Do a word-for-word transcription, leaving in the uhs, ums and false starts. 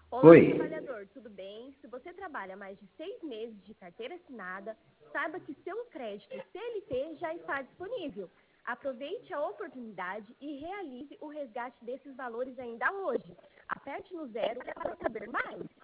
Olá, Oi. trabalhador, tudo bem? Se você trabalha mais de seis meses de carteira assinada, saiba que seu crédito C L T já está disponível. Aproveite a oportunidade e realize o resgate desses valores ainda hoje. Aperte no zero para saber mais.